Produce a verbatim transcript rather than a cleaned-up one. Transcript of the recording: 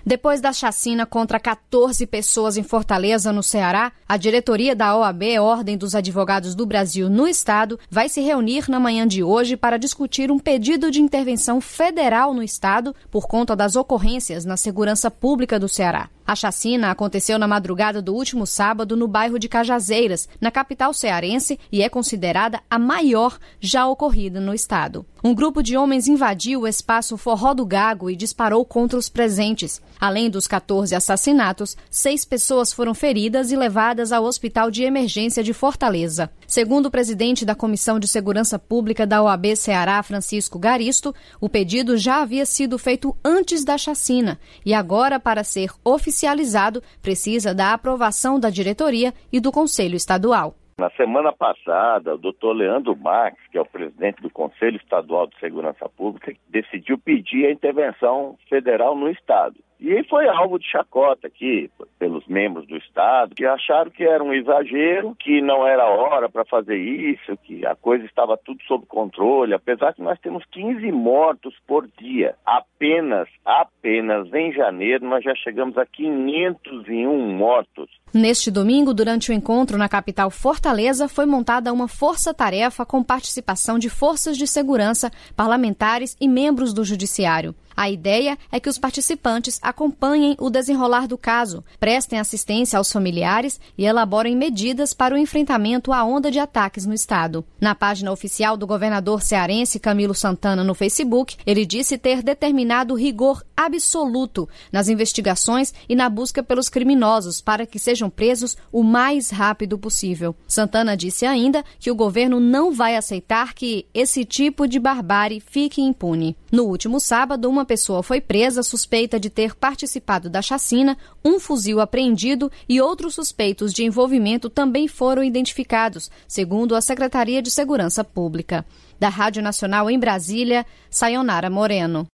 Depois da chacina contra quatorze pessoas em Fortaleza, no Ceará, a diretoria da O A B, Ordem dos Advogados do Brasil no Estado, vai se reunir na manhã de hoje para discutir um pedido de intervenção federal no Estado por conta das ocorrências na segurança pública do Ceará. A chacina aconteceu na madrugada do último sábado no bairro de Cajazeiras, na capital cearense, e é considerada a maior já ocorrida no estado. Um grupo de homens invadiu o espaço Forró do Gago e disparou contra os presentes. Além dos quatorze assassinatos, seis pessoas foram feridas e levadas ao Hospital de Emergência de Fortaleza. Segundo o presidente da Comissão de Segurança Pública da O A B Ceará, Francisco Garisto, o pedido já havia sido feito antes da chacina e agora, para ser oficializado, precisa da aprovação da diretoria e do Conselho Estadual. Na semana passada, o doutor Leandro Marques, que é o presidente do Conselho Estadual de Segurança Pública, decidiu pedir a intervenção federal no Estado. E foi alvo de chacota aqui pelos membros do Estado, que acharam que era um exagero, que não era hora para fazer isso, que a coisa estava tudo sob controle, apesar que nós temos quinze mortos por dia. Apenas, apenas em janeiro nós já chegamos a quinhentos e um mortos. Neste domingo, durante o encontro na capital Fortaleza, foi montada uma força-tarefa com participação de forças de segurança, parlamentares e membros do Judiciário. A ideia é que os participantes acompanhem o desenrolar do caso, prestem assistência aos familiares e elaborem medidas para o enfrentamento à onda de ataques no estado. Na página oficial do governador cearense Camilo Santana no Facebook, ele disse ter determinado rigor absoluto nas investigações e na busca pelos criminosos para que sejam presos o mais rápido possível. Santana disse ainda que o governo não vai aceitar que esse tipo de barbárie fique impune. No último sábado, uma pessoa foi presa suspeita de ter participado da chacina, um fuzil apreendido e outros suspeitos de envolvimento também foram identificados, segundo a Secretaria de Segurança Pública. Da Rádio Nacional em Brasília, Sayonara Moreno.